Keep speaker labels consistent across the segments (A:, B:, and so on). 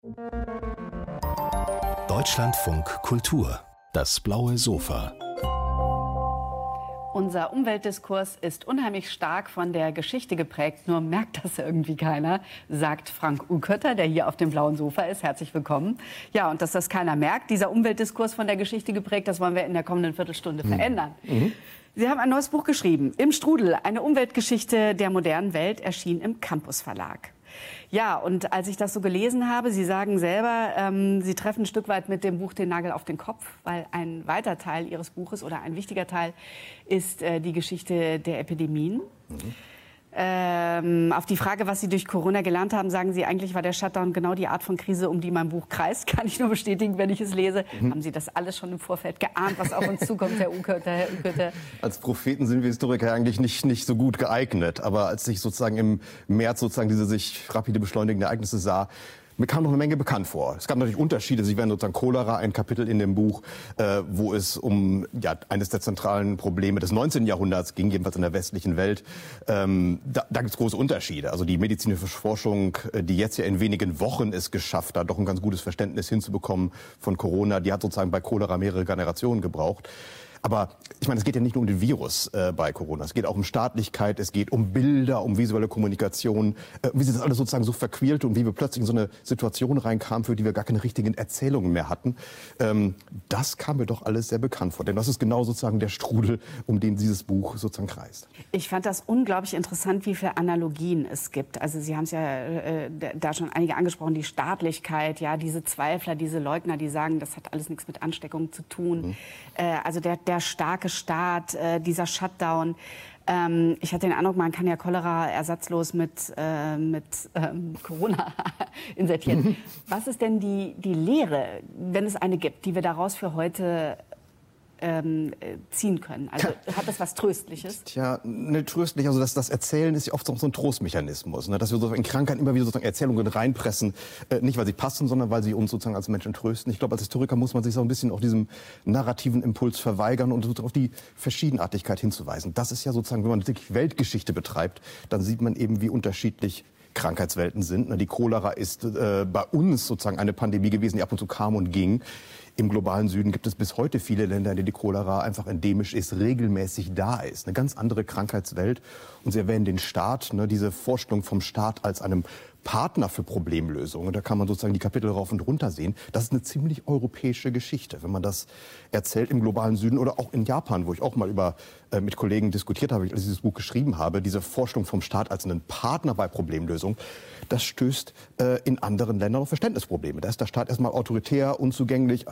A: Deutschlandfunk Kultur, das blaue Sofa.
B: Unser Umweltdiskurs ist unheimlich stark von der Geschichte geprägt, nur merkt das irgendwie keiner, sagt Frank Ukötter, der hier auf dem blauen Sofa ist. Herzlich willkommen. Ja, und dass das keiner merkt, dieser Umweltdiskurs von der Geschichte geprägt, das wollen wir in der kommenden Viertelstunde verändern. Sie haben ein neues Buch geschrieben, Im Strudel, eine Umweltgeschichte der modernen Welt, erschien im Campus Verlag. Ja, und als ich das so gelesen habe, Sie sagen selber, Sie treffen ein Stück weit mit dem Buch den Nagel auf den Kopf, weil ein weiter Teil Ihres Buches oder ein wichtiger Teil ist die Geschichte der Epidemien. Auf die Frage, was Sie durch Corona gelernt haben, sagen Sie, eigentlich war der Shutdown genau die Art von Krise, um die mein Buch kreist. Kann ich nur bestätigen, wenn ich es lese. Haben Sie das alles schon im Vorfeld geahnt, was auf uns zukommt, Herr Ukötter?
C: Als Propheten sind wir Historiker eigentlich nicht so gut geeignet. Aber als ich sozusagen im März sozusagen diese sich rapide beschleunigenden Ereignisse sah, mir kam noch eine Menge bekannt vor. Es gab natürlich Unterschiede. Sie werden sozusagen Cholera, ein Kapitel in dem Buch, wo es um eines der zentralen Probleme des 19. Jahrhunderts ging, jedenfalls in der westlichen Welt. Da gibt es große Unterschiede. Also die medizinische Forschung, die jetzt ja in wenigen Wochen es geschafft hat, doch ein ganz gutes Verständnis hinzubekommen von Corona, die hat sozusagen bei Cholera mehrere Generationen gebraucht. Aber ich meine, es geht ja nicht nur um den Virus bei Corona. Es geht auch um Staatlichkeit, es geht um Bilder, um visuelle Kommunikation, wie sich das alles sozusagen so verquirlte und wie wir plötzlich in so eine Situation reinkamen, für die wir gar keine richtigen Erzählungen mehr hatten. Das kam mir doch alles sehr bekannt vor. Denn das ist genau sozusagen der Strudel, um den dieses Buch sozusagen kreist.
B: Ich fand das unglaublich interessant, wie viele Analogien es gibt. Also Sie haben es ja da schon einige angesprochen, die Staatlichkeit, ja, diese Zweifler, diese Leugner, die sagen, das hat alles nichts mit Ansteckung zu tun. Also der starke Staat, dieser Shutdown. Ich hatte den Eindruck, man kann ja Cholera ersatzlos mit Corona insertieren. Was ist denn die Lehre, wenn es eine gibt, die wir daraus für heute ziehen können? Also hat das was Tröstliches?
C: Tja, ne, tröstlich. Also das Erzählen ist ja oft so ein Trostmechanismus, ne? Dass wir so in Krankheiten immer wieder sozusagen Erzählungen reinpressen, nicht weil sie passen, sondern weil sie uns sozusagen als Menschen trösten. Ich glaube, als Historiker muss man sich so ein bisschen auch diesem narrativen Impuls verweigern und sozusagen auf die Verschiedenartigkeit hinzuweisen. Das ist ja sozusagen, wenn man wirklich Weltgeschichte betreibt, dann sieht man eben, wie unterschiedlich Krankheitswelten sind. Die Cholera ist bei uns sozusagen eine Pandemie gewesen, die ab und zu kam und ging. Im globalen Süden gibt es bis heute viele Länder, in denen die Cholera einfach endemisch ist, regelmäßig da ist. Eine ganz andere Krankheitswelt. Und Sie erwähnen den Staat, ne, diese Vorstellung vom Staat als einem Partner für Problemlösungen. Da kann man sozusagen die Kapitel rauf und runter sehen. Das ist eine ziemlich europäische Geschichte, wenn man das erzählt im globalen Süden oder auch in Japan, wo ich auch mal mit Kollegen diskutiert habe, als ich dieses Buch geschrieben habe. Diese Vorstellung vom Staat als einen Partner bei Problemlösung, das stößt in anderen Ländern auf Verständnisprobleme. Da ist der Staat erstmal autoritär, unzugänglich,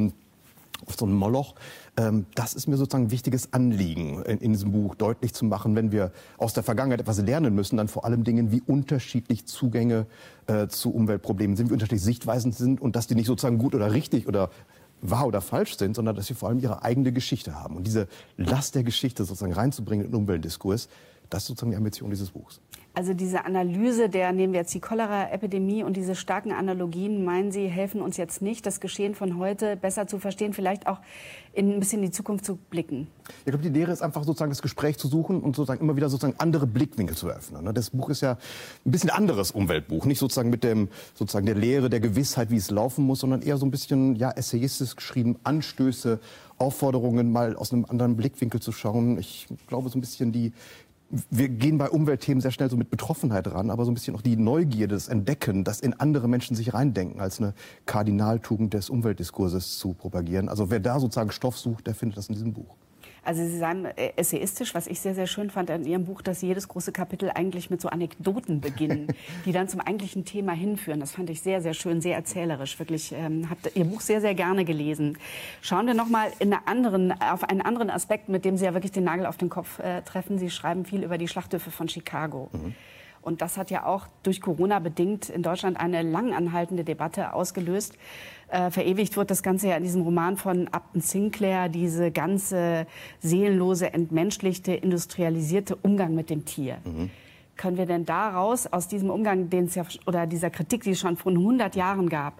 C: auf so einen Moloch. Das ist mir sozusagen ein wichtiges Anliegen, in diesem Buch deutlich zu machen. Wenn wir aus der Vergangenheit etwas lernen müssen, dann vor allem Dingen, wie unterschiedlich Zugänge zu Umweltproblemen sind, wie unterschiedlich Sichtweisen sind und dass die nicht sozusagen gut oder richtig oder wahr oder falsch sind, sondern dass sie vor allem ihre eigene Geschichte haben. Und diese Last der Geschichte sozusagen reinzubringen in den Umweltdiskurs, das ist sozusagen die Ambition dieses Buchs.
B: Also diese Analyse nehmen wir jetzt die Cholera-Epidemie und diese starken Analogien, meinen Sie, helfen uns jetzt nicht, das Geschehen von heute besser zu verstehen, vielleicht auch ein bisschen in die Zukunft zu blicken?
C: Ich glaube, die Lehre ist einfach sozusagen das Gespräch zu suchen und sozusagen immer wieder sozusagen andere Blickwinkel zu eröffnen. Das Buch ist ja ein bisschen anderes Umweltbuch, nicht sozusagen mit sozusagen der Lehre, der Gewissheit, wie es laufen muss, sondern eher so ein bisschen essayistisch geschrieben, Anstöße, Aufforderungen, mal aus einem anderen Blickwinkel zu schauen. Ich glaube, so ein bisschen wir gehen bei Umweltthemen sehr schnell so mit Betroffenheit ran, aber so ein bisschen auch die Neugierde, das Entdecken, das in andere Menschen sich reindenken, als eine Kardinaltugend des Umweltdiskurses zu propagieren. Also wer da sozusagen Stoff sucht, der findet das in diesem Buch.
B: Also Sie sagen essayistisch, was ich sehr, sehr schön fand an Ihrem Buch, dass Sie jedes große Kapitel eigentlich mit so Anekdoten beginnen, die dann zum eigentlichen Thema hinführen. Das fand ich sehr, sehr schön, sehr erzählerisch. Wirklich, habe Ihr Buch sehr, sehr gerne gelesen. Schauen wir noch mal auf einen anderen Aspekt, mit dem Sie ja wirklich den Nagel auf den Kopf treffen. Sie schreiben viel über die Schlachthöfe von Chicago. Und das hat ja auch durch Corona bedingt in Deutschland eine lang anhaltende Debatte ausgelöst. Verewigt wird das Ganze ja in diesem Roman von Upton Sinclair, diese ganze seelenlose, entmenschlichte, industrialisierte Umgang mit dem Tier. Können wir denn daraus, aus diesem Umgang, oder dieser Kritik, die es schon vor 100 Jahren gab,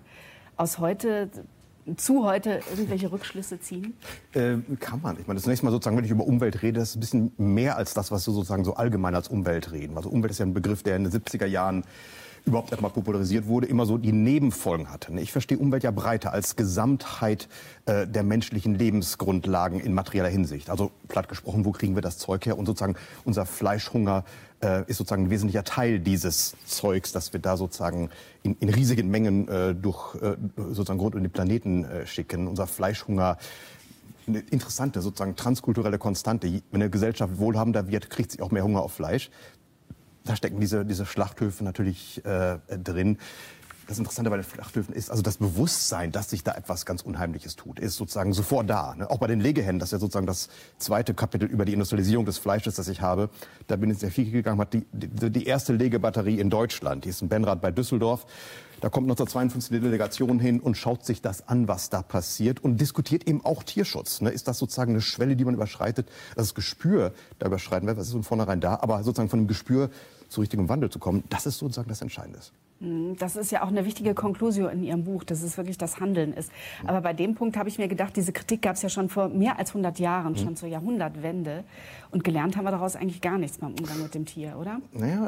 B: zu heute irgendwelche Rückschlüsse ziehen?
C: Kann man. Ich meine, zunächst mal sozusagen, wenn ich über Umwelt rede, das ist ein bisschen mehr als das, was wir sozusagen so allgemein als Umwelt reden. Also Umwelt ist ja ein Begriff, der in den 70er Jahren überhaupt erstmal popularisiert wurde, immer so die Nebenfolgen hatte. Ich verstehe Umwelt ja breiter als Gesamtheit der menschlichen Lebensgrundlagen in materieller Hinsicht. Also platt gesprochen, wo kriegen wir das Zeug her? Und sozusagen unser Fleischhunger ist sozusagen ein wesentlicher Teil dieses Zeugs, dass wir da sozusagen in riesigen Mengen durch sozusagen rund um den Planeten schicken. Unser Fleischhunger, eine interessante, sozusagen transkulturelle Konstante. Wenn eine Gesellschaft wohlhabender wird, kriegt sie auch mehr Hunger auf Fleisch. Da stecken diese Schlachthöfe natürlich drin. Das Interessante bei den Schlachthöfen ist, also das Bewusstsein, dass sich da etwas ganz Unheimliches tut, ist sozusagen sofort da. Ne? Auch bei den Legehennen, das ist ja sozusagen das zweite Kapitel über die Industrialisierung des Fleisches, das ich habe. Da bin ich sehr viel gegangen, hat die erste Legebatterie in Deutschland, die ist in Benrath bei Düsseldorf. Da kommt 1952 eine Delegation hin und schaut sich das an, was da passiert und diskutiert eben auch Tierschutz. Ne? Ist das sozusagen eine Schwelle, die man überschreitet? Das Gespür, da überschreiten wir, was ist von vornherein da, aber sozusagen von dem Gespür zu richtigem Wandel zu kommen, das ist sozusagen das Entscheidende.
B: Das ist ja auch eine wichtige Konklusion in Ihrem Buch, dass es wirklich das Handeln ist. Aber bei dem Punkt habe ich mir gedacht, diese Kritik gab es ja schon vor mehr als 100 Jahren, schon zur Jahrhundertwende. Und gelernt haben wir daraus eigentlich gar nichts beim Umgang mit dem Tier, oder?
C: Naja,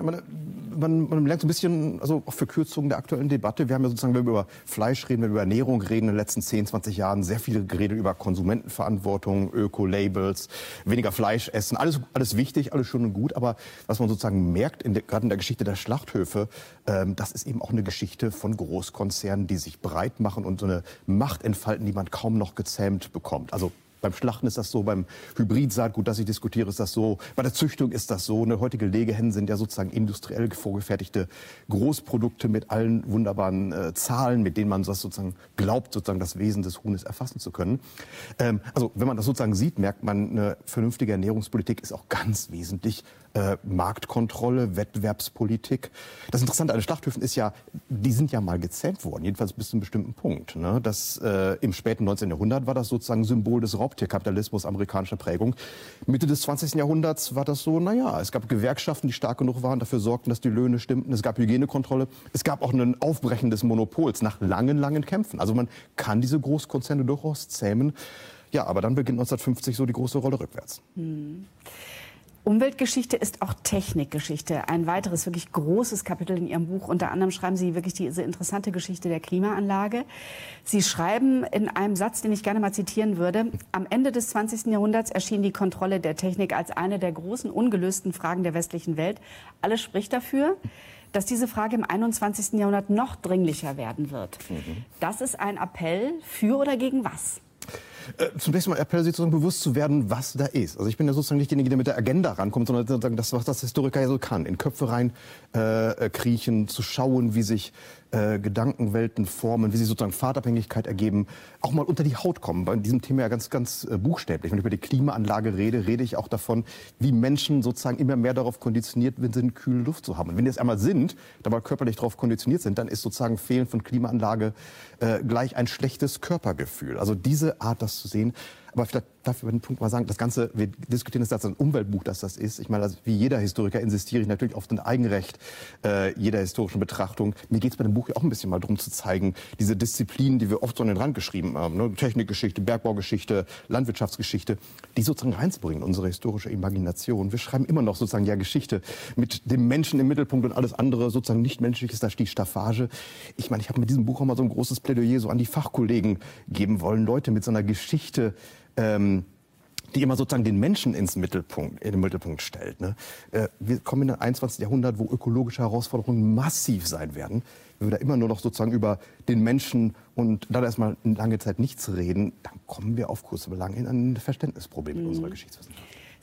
C: man lernt so ein bisschen, also auch Verkürzungen der aktuellen Debatte. Wir haben ja sozusagen, wenn wir über Fleisch reden, wenn wir über Ernährung reden, in den letzten 10, 20 Jahren sehr viel geredet über Konsumentenverantwortung, Öko-Labels, weniger Fleisch essen. Alles wichtig, alles schön und gut. Aber was man sozusagen merkt, gerade in der Geschichte der Schlachthöfe, das ist eben auch eine Geschichte von Großkonzernen, die sich breit machen und so eine Macht entfalten, die man kaum noch gezähmt bekommt. Also beim Schlachten ist das so, beim Hybridsaatgut, das ich diskutiere, ist das so, bei der Züchtung ist das so. Ne? Heutige Legehennen sind ja sozusagen industriell vorgefertigte Großprodukte mit allen wunderbaren Zahlen, mit denen man das sozusagen glaubt, sozusagen das Wesen des Huhnes erfassen zu können. Also wenn man das sozusagen sieht, merkt man, eine vernünftige Ernährungspolitik ist auch ganz wesentlich Marktkontrolle, Wettbewerbspolitik. Das Interessante an den Schlachthöfen ist ja, die sind ja mal gezähmt worden, jedenfalls bis zu einem bestimmten Punkt. Ne? Das, im späten 19. Jahrhundert war das sozusagen Symbol des Raubtierkapitalismus amerikanischer Prägung. Mitte des 20. Jahrhunderts war das so, naja, es gab Gewerkschaften, die stark genug waren, dafür sorgten, dass die Löhne stimmten. Es gab Hygienekontrolle. Es gab auch ein Aufbrechen des Monopols nach langen, langen Kämpfen. Also man kann diese Großkonzerne durchaus zähmen. Ja, aber dann beginnt 1950 so die große Rolle rückwärts.
B: Umweltgeschichte ist auch Technikgeschichte. Ein weiteres wirklich großes Kapitel in Ihrem Buch. Unter anderem schreiben Sie wirklich diese interessante Geschichte der Klimaanlage. Sie schreiben in einem Satz, den ich gerne mal zitieren würde: Am Ende des 20. Jahrhunderts erschien die Kontrolle der Technik als eine der großen ungelösten Fragen der westlichen Welt. Alles spricht dafür, dass diese Frage im 21. Jahrhundert noch dringlicher werden wird. Das ist ein Appell für oder gegen was?
C: Zunächst mal Appell, sich sozusagen bewusst zu werden, was da ist. Also ich bin ja sozusagen nicht derjenige, der mit der Agenda rankommt, sondern sozusagen das, was das Historiker ja so kann. In Köpfe rein kriechen, zu schauen, wie sich Gedankenwelten formen, wie sie sozusagen Pfadabhängigkeit ergeben, auch mal unter die Haut kommen. Bei diesem Thema ja ganz, ganz buchstäblich. Wenn ich über die Klimaanlage rede, rede ich auch davon, wie Menschen sozusagen immer mehr darauf konditioniert sind, kühle Luft zu haben. Und wenn die es einmal sind, dabei körperlich darauf konditioniert sind, dann ist sozusagen Fehlen von Klimaanlage gleich ein schlechtes Körpergefühl. Also diese Art, das zu sehen. Aber vielleicht darf ich über den Punkt mal sagen, das Ganze, wir diskutieren das als ein Umweltbuch, dass das ist. Ich meine, also wie jeder Historiker insistiere ich natürlich auf das Eigenrecht jeder historischen Betrachtung. Mir geht es bei dem Buch ja auch ein bisschen mal darum zu zeigen, diese Disziplinen, die wir oft so an den Rand geschrieben haben, ne? Technikgeschichte, Bergbaugeschichte, Landwirtschaftsgeschichte, die sozusagen reinzubringen in unsere historische Imagination. Wir schreiben immer noch sozusagen ja Geschichte mit dem Menschen im Mittelpunkt und alles andere sozusagen nicht menschlich ist, da die Staffage. Ich meine, ich habe mit diesem Buch auch mal so ein großes Plädoyer so an die Fachkollegen geben wollen, Leute mit so einer Geschichte, die immer sozusagen den Menschen in den Mittelpunkt stellt. Ne? Wir kommen in ein 21. Jahrhundert, wo ökologische Herausforderungen massiv sein werden. Wenn wir da immer nur noch sozusagen über den Menschen und dann erstmal eine lange Zeit nichts reden, dann kommen wir auf kurze Belange in ein Verständnisproblem in unserer Geschichtswissenschaft.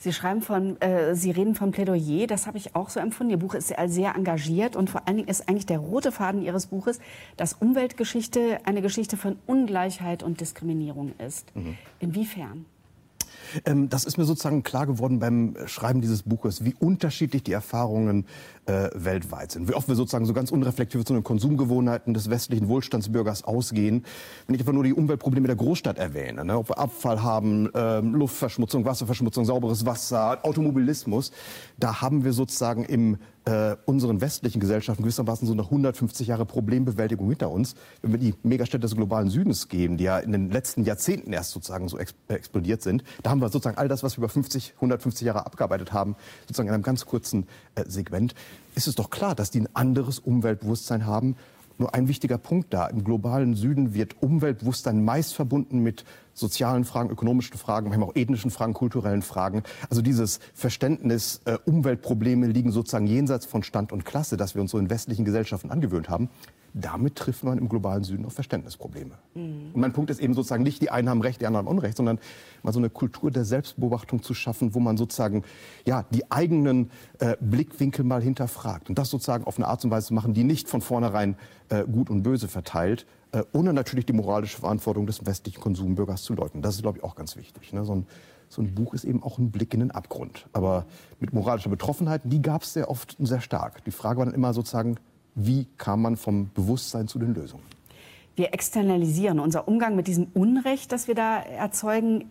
B: Sie reden von Plädoyer, das habe ich auch so empfunden. Ihr Buch ist sehr engagiert und vor allen Dingen ist eigentlich der rote Faden Ihres Buches, dass Umweltgeschichte eine Geschichte von Ungleichheit und Diskriminierung ist. Inwiefern?
C: Das ist mir sozusagen klar geworden beim Schreiben dieses Buches, wie unterschiedlich die Erfahrungen weltweit sind. Wie oft wir sozusagen so ganz unreflektiert zu den Konsumgewohnheiten des westlichen Wohlstandsbürgers ausgehen. Wenn ich einfach nur die Umweltprobleme der Großstadt erwähne, ne, ob wir Abfall haben, Luftverschmutzung, Wasserverschmutzung, sauberes Wasser, Automobilismus, da haben wir sozusagen im unseren westlichen Gesellschaften gewissermaßen so eine 150 Jahre Problembewältigung hinter uns. Wenn wir die Megastädte des globalen Südens geben, die ja in den letzten Jahrzehnten erst sozusagen so explodiert sind, da haben wir sozusagen all das, was wir über 150 Jahre abgearbeitet haben, sozusagen in einem ganz kurzen Segment. Ist es doch klar, dass die ein anderes Umweltbewusstsein haben. Nur ein wichtiger Punkt da. Im globalen Süden wird Umweltbewusstsein meist verbunden mit sozialen Fragen, ökonomischen Fragen, manchmal auch ethnischen Fragen, kulturellen Fragen. Also dieses Verständnis, Umweltprobleme liegen sozusagen jenseits von Stand und Klasse, das wir uns so in westlichen Gesellschaften angewöhnt haben. Damit trifft man im globalen Süden auf Verständnisprobleme. Und mein Punkt ist eben sozusagen nicht, die einen haben Recht, die anderen haben Unrecht, sondern mal so eine Kultur der Selbstbeobachtung zu schaffen, wo man sozusagen ja, die eigenen Blickwinkel mal hinterfragt. Und das sozusagen auf eine Art und Weise zu machen, die nicht von vornherein Gut und Böse verteilt, ohne natürlich die moralische Verantwortung des westlichen Konsumbürgers zu leugnen. Das ist, glaube ich, auch ganz wichtig. Ne? So ein Buch ist eben auch ein Blick in den Abgrund. Aber mit moralischer Betroffenheit, die gab es sehr oft und sehr stark. Die Frage war dann immer sozusagen, wie kam man vom Bewusstsein zu den Lösungen?
B: Wir externalisieren. Unser Umgang mit diesem Unrecht, das wir da erzeugen,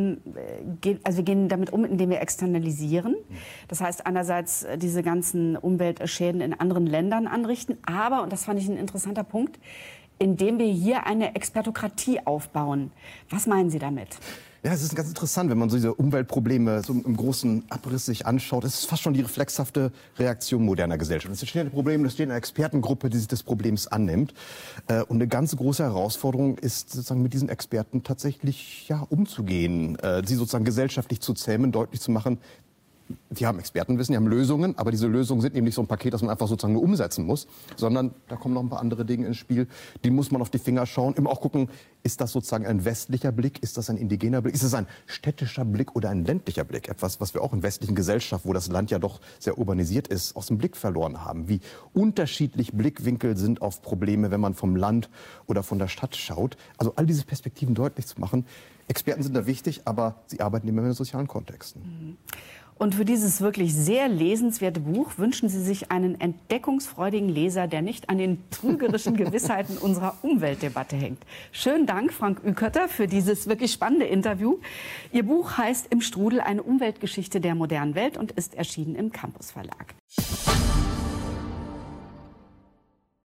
B: wir gehen damit um, indem wir externalisieren. Das heißt, einerseits diese ganzen Umweltschäden in anderen Ländern anrichten, aber, und das fand ich ein interessanter Punkt, indem wir hier eine Expertokratie aufbauen. Was meinen Sie damit?
C: Ja, es ist ganz interessant, wenn man so diese Umweltprobleme so im großen Abriss sich anschaut. Es ist fast schon die reflexhafte Reaktion moderner Gesellschaft. Es entsteht ein Problem, es steht eine Expertengruppe, die sich des Problems annimmt. Und eine ganz große Herausforderung ist, sozusagen mit diesen Experten tatsächlich umzugehen, sie sozusagen gesellschaftlich zu zähmen, deutlich zu machen. Die haben Expertenwissen, die haben Lösungen, aber diese Lösungen sind eben nicht so ein Paket, das man einfach sozusagen nur umsetzen muss, sondern da kommen noch ein paar andere Dinge ins Spiel. Die muss man auf die Finger schauen, immer auch gucken, ist das sozusagen ein westlicher Blick, ist das ein indigener Blick, ist das ein städtischer Blick oder ein ländlicher Blick? Etwas, was wir auch in westlichen Gesellschaften, wo das Land ja doch sehr urbanisiert ist, aus dem Blick verloren haben. Wie unterschiedlich Blickwinkel sind auf Probleme, wenn man vom Land oder von der Stadt schaut. Also all diese Perspektiven deutlich zu machen. Experten sind da wichtig, aber sie arbeiten immer in sozialen Kontexten.
B: Und für dieses wirklich sehr lesenswerte Buch wünschen Sie sich einen entdeckungsfreudigen Leser, der nicht an den trügerischen Gewissheiten unserer Umweltdebatte hängt. Schönen Dank, Frank Ükötter, für dieses wirklich spannende Interview. Ihr Buch heißt Im Strudel, eine Umweltgeschichte der modernen Welt und ist erschienen im Campus Verlag.